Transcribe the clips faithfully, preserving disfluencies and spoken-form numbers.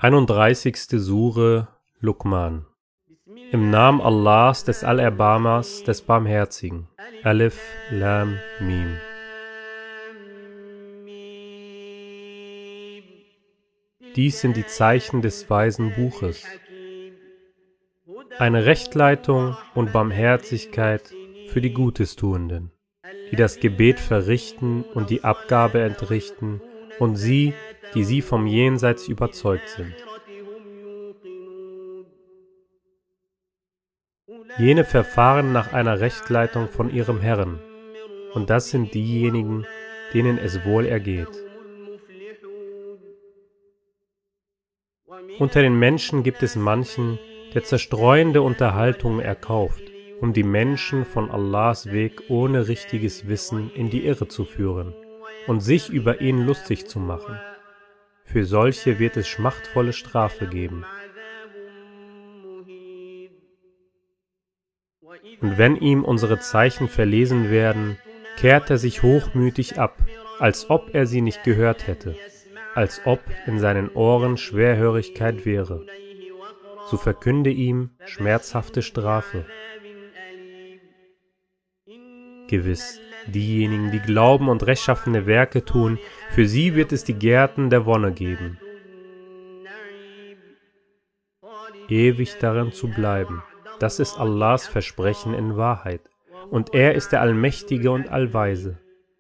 einunddreißigste Sure Luqman. Im Namen Allahs, des Allerbarmers, des Barmherzigen. Alif, Lam, Mim. Dies sind die Zeichen des weisen Buches. Eine Rechtleitung und Barmherzigkeit für die Gutestuenden, die das Gebet verrichten und die Abgabe entrichten, und sie, die sie vom Jenseits überzeugt sind. Jene verfahren nach einer Rechtleitung von ihrem Herrn, und das sind diejenigen, denen es wohl ergeht. Unter den Menschen gibt es manchen, der zerstreuende Unterhaltungen erkauft, um die Menschen von Allahs Weg ohne richtiges Wissen in die Irre zu führen und sich über ihn lustig zu machen. Für solche wird es schmachtvolle Strafe geben. Und wenn ihm unsere Zeichen verlesen werden, kehrt er sich hochmütig ab, als ob er sie nicht gehört hätte, als ob in seinen Ohren Schwerhörigkeit wäre. So verkünde ihm schmerzhafte Strafe. Gewiss, diejenigen, die glauben und rechtschaffene Werke tun, für sie wird es die Gärten der Wonne geben, ewig darin zu bleiben. Das ist Allahs Versprechen in Wahrheit, und er ist der Allmächtige und Allweise.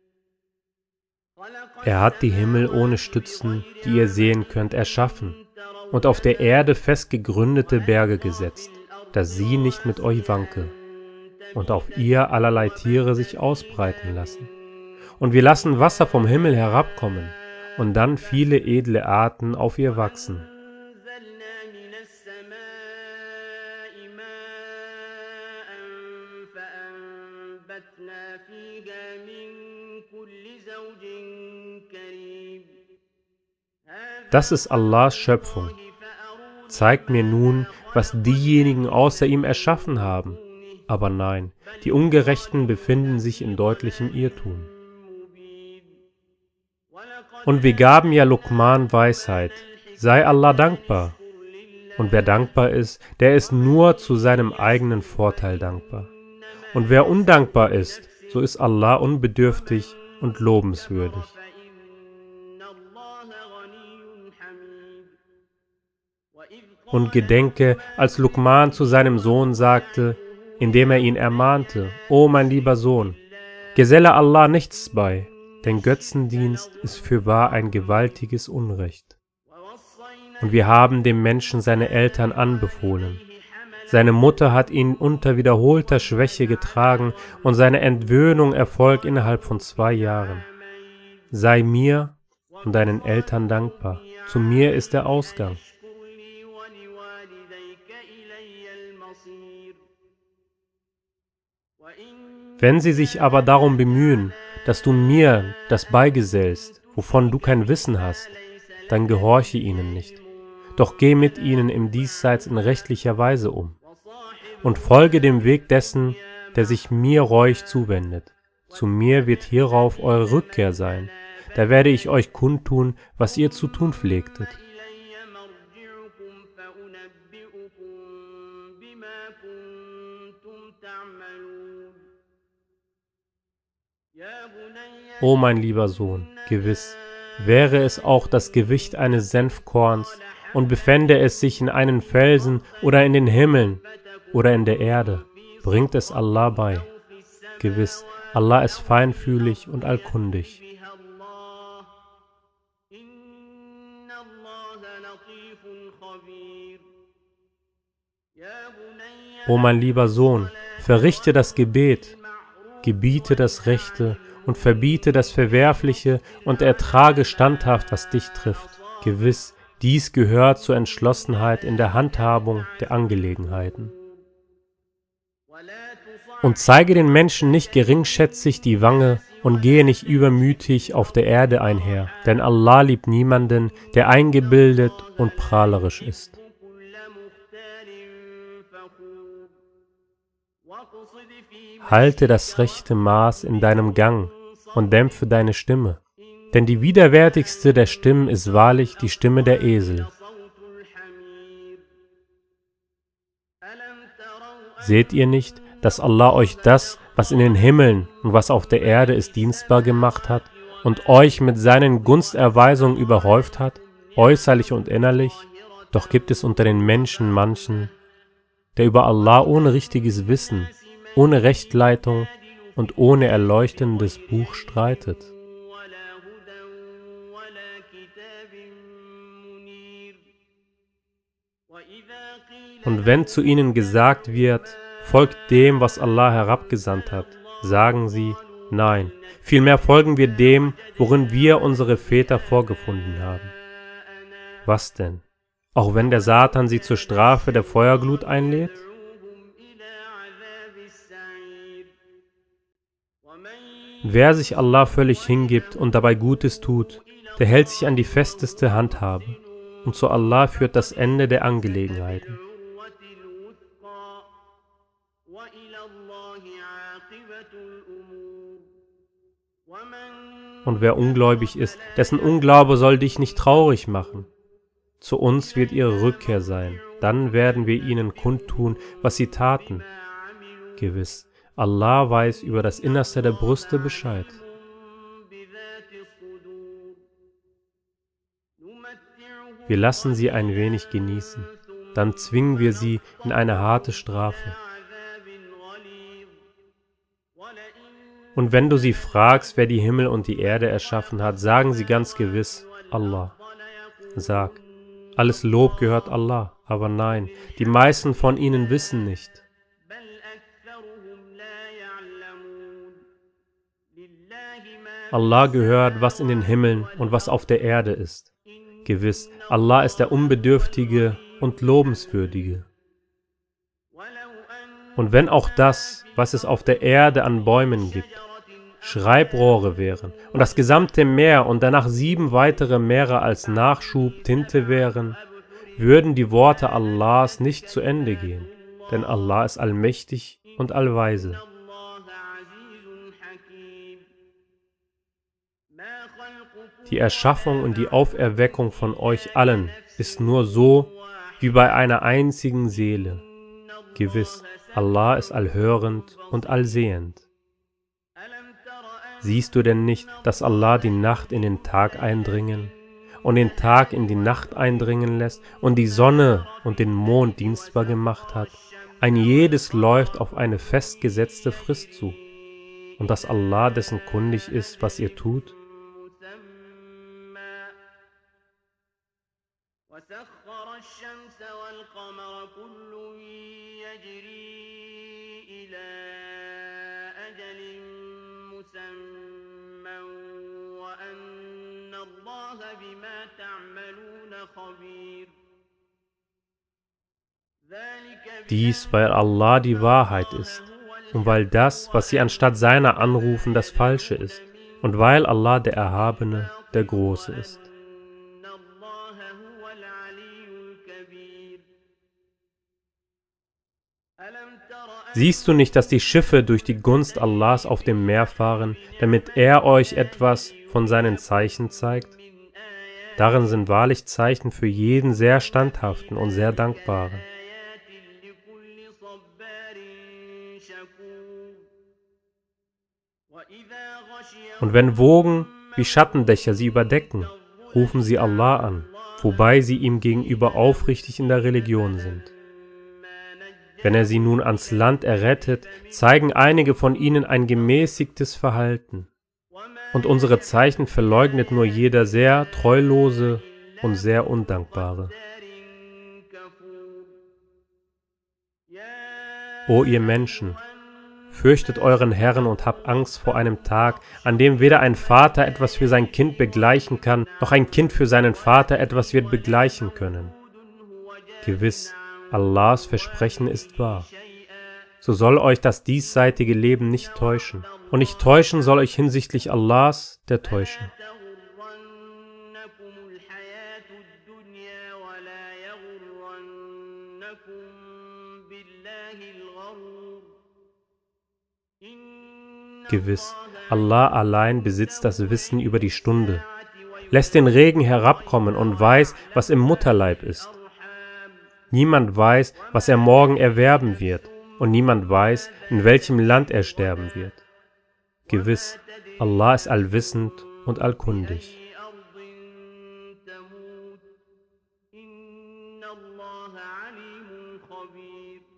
Er hat die Himmel ohne Stützen, die ihr sehen könnt, erschaffen und auf der Erde fest gegründete Berge gesetzt, dass sie nicht mit euch wanke, und auf ihr allerlei Tiere sich ausbreiten lassen. Und wir lassen Wasser vom Himmel herabkommen und dann viele edle Arten auf ihr wachsen. Das ist Allahs Schöpfung. Zeigt mir nun, was diejenigen außer ihm erschaffen haben. Aber nein, die Ungerechten befinden sich in deutlichem Irrtum. Und wir gaben ja Luqman Weisheit. Sei Allah dankbar. Und wer dankbar ist, der ist nur zu seinem eigenen Vorteil dankbar. Und wer undankbar ist, so ist Allah unbedürftig und lobenswürdig. Und gedenke, als Luqman zu seinem Sohn sagte, indem er ihn ermahnte: O mein lieber Sohn, geselle Allah nichts bei, denn Götzendienst ist fürwahr ein gewaltiges Unrecht. Und wir haben dem Menschen seine Eltern anbefohlen. Seine Mutter hat ihn unter wiederholter Schwäche getragen, und seine Entwöhnung erfolgt innerhalb von zwei Jahren. Sei mir und deinen Eltern dankbar, zu mir ist der Ausgang. Wenn sie sich aber darum bemühen, dass du mir das beigesellst, wovon du kein Wissen hast, dann gehorche ihnen nicht. Doch geh mit ihnen im Diesseits in rechtlicher Weise um und folge dem Weg dessen, der sich mir reuig zuwendet. Zu mir wird hierauf eure Rückkehr sein, da werde ich euch kundtun, was ihr zu tun pflegtet. O mein lieber Sohn, gewiss, wäre es auch das Gewicht eines Senfkorns und befände es sich in einem Felsen oder in den Himmeln oder in der Erde, bringt es Allah bei. Gewiss, Allah ist feinfühlig und allkundig. O mein lieber Sohn, verrichte das Gebet, gebiete das Rechte und verbiete das Verwerfliche und ertrage standhaft, was dich trifft. Gewiss, dies gehört zur Entschlossenheit in der Handhabung der Angelegenheiten. Und zeige den Menschen nicht geringschätzig die Wange und gehe nicht übermütig auf der Erde einher, denn Allah liebt niemanden, der eingebildet und prahlerisch ist. Halte das rechte Maß in deinem Gang und dämpfe deine Stimme, denn die widerwärtigste der Stimmen ist wahrlich die Stimme der Esel. Seht ihr nicht, dass Allah euch das, was in den Himmeln und was auf der Erde ist, dienstbar gemacht hat und euch mit seinen Gunsterweisungen überhäuft hat, äußerlich und innerlich? Doch gibt es unter den Menschen manchen, der über Allah ohne richtiges Wissen, ohne Rechtleitung und ohne erleuchtendes Buch streitet. Und wenn zu ihnen gesagt wird, folgt dem, was Allah herabgesandt hat, sagen sie, nein, vielmehr folgen wir dem, worin wir unsere Väter vorgefunden haben. Was denn? Auch wenn der Satan sie zur Strafe der Feuerglut einlädt? Wer sich Allah völlig hingibt und dabei Gutes tut, der hält sich an die festeste Handhabe, und zu Allah führt das Ende der Angelegenheiten. Und wer ungläubig ist, dessen Unglaube soll dich nicht traurig machen. Zu uns wird ihre Rückkehr sein, dann werden wir ihnen kundtun, was sie taten. Gewiss, Allah weiß über das Innerste der Brüste Bescheid. Wir lassen sie ein wenig genießen, dann zwingen wir sie in eine harte Strafe. Und wenn du sie fragst, wer die Himmel und die Erde erschaffen hat, sagen sie ganz gewiss, Allah. Sag, alles Lob gehört Allah, aber nein, die meisten von ihnen wissen nicht. Allah gehört, was in den Himmeln und was auf der Erde ist. Gewiss, Allah ist der Unbedürftige und Lobenswürdige. Und wenn auch das, was es auf der Erde an Bäumen gibt, Schreibrohre wären und das gesamte Meer und danach sieben weitere Meere als Nachschub Tinte wären, würden die Worte Allahs nicht zu Ende gehen, denn Allah ist allmächtig und allweise. Die Erschaffung und die Auferweckung von euch allen ist nur so wie bei einer einzigen Seele. Gewiss, Allah ist allhörend und allsehend. Siehst du denn nicht, dass Allah die Nacht in den Tag eindringen und den Tag in die Nacht eindringen lässt und die Sonne und den Mond dienstbar gemacht hat? Ein jedes läuft auf eine festgesetzte Frist zu. Und dass Allah dessen kundig ist, was ihr tut? Dies, weil Allah die Wahrheit ist und weil das, was sie anstatt seiner anrufen, das Falsche ist und weil Allah der Erhabene, der Große ist. Siehst du nicht, dass die Schiffe durch die Gunst Allahs auf dem Meer fahren, damit er euch etwas von seinen Zeichen zeigt? Darin sind wahrlich Zeichen für jeden sehr Standhaften und sehr Dankbaren. Und wenn Wogen wie Schattendächer sie überdecken, rufen sie Allah an, wobei sie ihm gegenüber aufrichtig in der Religion sind. Wenn er sie nun ans Land errettet, zeigen einige von ihnen ein gemäßigtes Verhalten. Und unsere Zeichen verleugnet nur jeder sehr Treulose und sehr Undankbare. O ihr Menschen, fürchtet euren Herrn und habt Angst vor einem Tag, an dem weder ein Vater etwas für sein Kind begleichen kann, noch ein Kind für seinen Vater etwas wird begleichen können. Gewiss, Allahs Versprechen ist wahr. So soll euch das diesseitige Leben nicht täuschen, und nicht täuschen soll euch hinsichtlich Allahs der Täuscher. Gewiss, Allah allein besitzt das Wissen über die Stunde, lässt den Regen herabkommen und weiß, was im Mutterleib ist. Niemand weiß, was er morgen erwerben wird, und niemand weiß, in welchem Land er sterben wird. Gewiss, Allah ist allwissend und allkundig. إن الله عليم خبير